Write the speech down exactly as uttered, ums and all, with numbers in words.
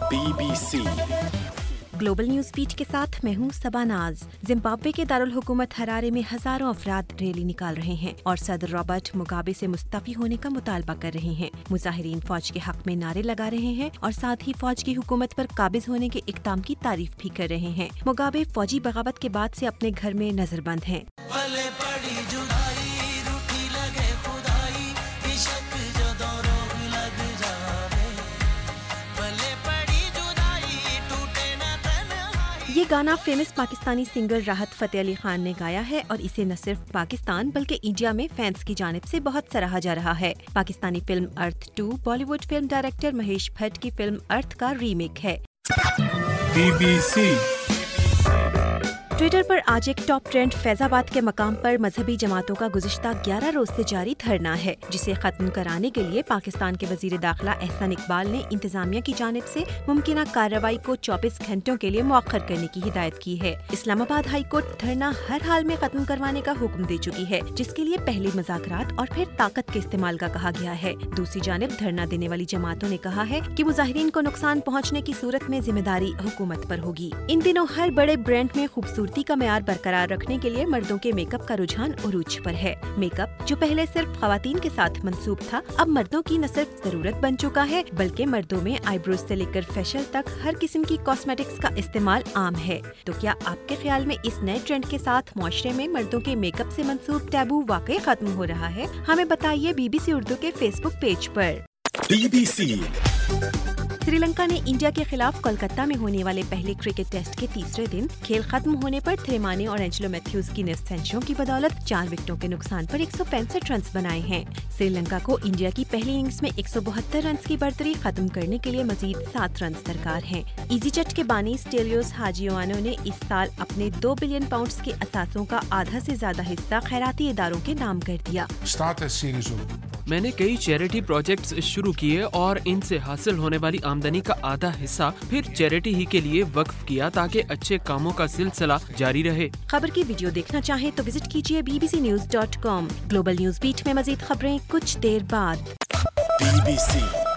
B B C global news beat के साथ मैं हूं सबानाज। जिम्बाब्वे के दारुल हुकूमत हरारे में हजारों अफराद रैली निकाल रहे हैं और सदर रॉबर्ट मुगाबे से मुस्तफी होने का मुतालबा कर रहे हैं। मुजाहिरीन फौज के हक में नारे लगा रहे हैं और साथ ही फौज की हुकूमत पर काबिज होने के इक़दाम की तारीफ भी कर रहे हैं। मुगाबे फौजी बगावत के बाद से अपने घर में नजरबंद हैं। ये गाना फेमस पाकिस्तानी सिंगर राहत फतेह अली खान ने गाया है और इसे न सिर्फ पाकिस्तान बल्कि इंडिया में फैंस की जानिब से बहुत सराहा जा रहा है। Pakistani film Arth two Bollywood film director Mahesh Bhatt की फिल्म अर्थ का रीमेक है। बी बी सी ट्विटर पर आज एक टॉप ट्रेंड फैजाबाद के मकाम पर मजहबी जमातों का गुज़िश्ता ग्यारह रोज से जारी धरना है, जिसे खत्म कराने के लिए पाकिस्तान के वजीर दाखिला एहसान इकबाल ने इंतजामिया की जानिब से मुमकिना कार्रवाई को चौबीस घंटों के लिए मुअख्खर करने की हिदायत की है। इस्लामाबाद हाई कोर्ट धरना हर हाल में खत्म करवाने का हुक्म दे चुकी है, जिसके लिए पहले मुज़ाकरात और फिर ताकत के इस्तेमाल का कहा गया है। दूसरी जानिब धरना देने वाली जमातों ने कहा है कि मुजाहिरीन को नुकसान पहुँचने की सूरत में जिम्मेदारी हुकूमत पर होगी। इन दिनों हर बड़े ब्रांड में खूबसूरती का मेयार बरकरार रखने के लिए मर्दों के मेकअप का रुझान उरूज पर है। मेकअप जो पहले सिर्फ खवातीन के साथ मंसूब था, अब मर्दों की न सिर्फ जरूरत बन चुका है बल्कि मर्दों में आईब्रोज से लेकर फेशियल तक हर किस्म की कॉस्मेटिक्स का इस्तेमाल आम है। तो क्या आपके ख्याल में इस नए ट्रेंड के साथ मुआशरे में मर्दों के मेकअप से मंसूब टैबू वाकई खत्म हो रहा है? हमें बताइए बीबीसी उर्दू के फेसबुक पेज पर। बी बी सी श्रीलंका ने इंडिया के खिलाफ कोलकाता में होने वाले पहले क्रिकेट टेस्ट के तीसरे दिन खेल खत्म होने पर थ्रेमाने और एंजेलो मैथ्यूज की निस्तेंशों की बदौलत चार विकेटों के नुकसान पर एक सौ पैंसठ रन बनाए हैं। श्रीलंका को इंडिया की पहली इनिंग्स में एक सौ बहत्तर रन की बढ़तरी खत्म करने के लिए मजीद सात रन दरकार हैं। ईजीजेट के बानी स्टेलियोस हाजियोआनो ने इस साल अपने दो बिलियन पाउंड के असासों का आधा से ज्यादा हिस्सा खैराती इदारों के नाम कर दिया। मैंने कई चैरिटी प्रोजेक्ट्स शुरू किए और इनसे हासिल होने वाली आमदनी का आधा हिस्सा फिर चैरिटी ही के लिए वक्फ किया ताकि अच्छे कामों का सिलसिला जारी रहे। खबर की वीडियो देखना चाहें तो विजिट कीजिए B B C news dot com. Global news beat में मजीद खबरें कुछ देर बाद। बी बी सी